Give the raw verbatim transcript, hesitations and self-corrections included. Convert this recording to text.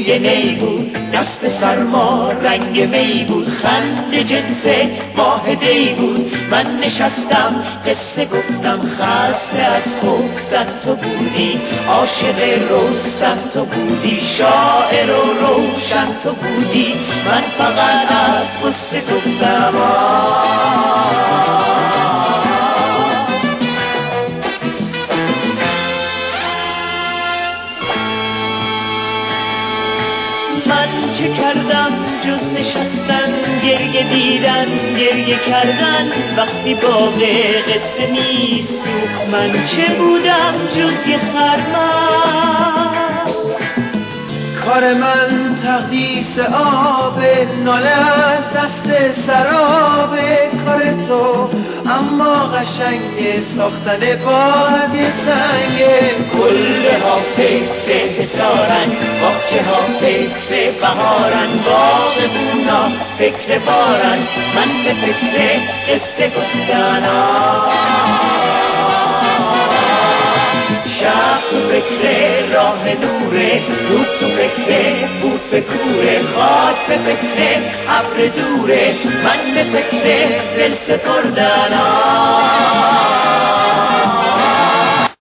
گریه نی بود، دست سرما رنگ می بود، خنده جنس واحدی بود. من نشستم قصه گفتم، خسته از خودت تو بودی، عاشق رستم تو بودی، شاعر و روشن تو بودی. من فقط از قصه گفتم من چه کردم جز نشستن، گریه دیدن، گریه کردن. وقتی باغ قصه میسوخت من چه بودم جز یه خرمن. کار من تقدیس آب، ناله از دست سراب کار تو، اما قشنگ ساختن باید یه سنگه. گله ها فکر حسارن، باغچه ها فکر بهارن، باغبونا فکر بارن. من به فکر قصه گفتنم، شب تو فکر راه نوره، روح تو فکر بود به کوره، خاک به فکر ابر دوره. من به فکر دل سپردنم.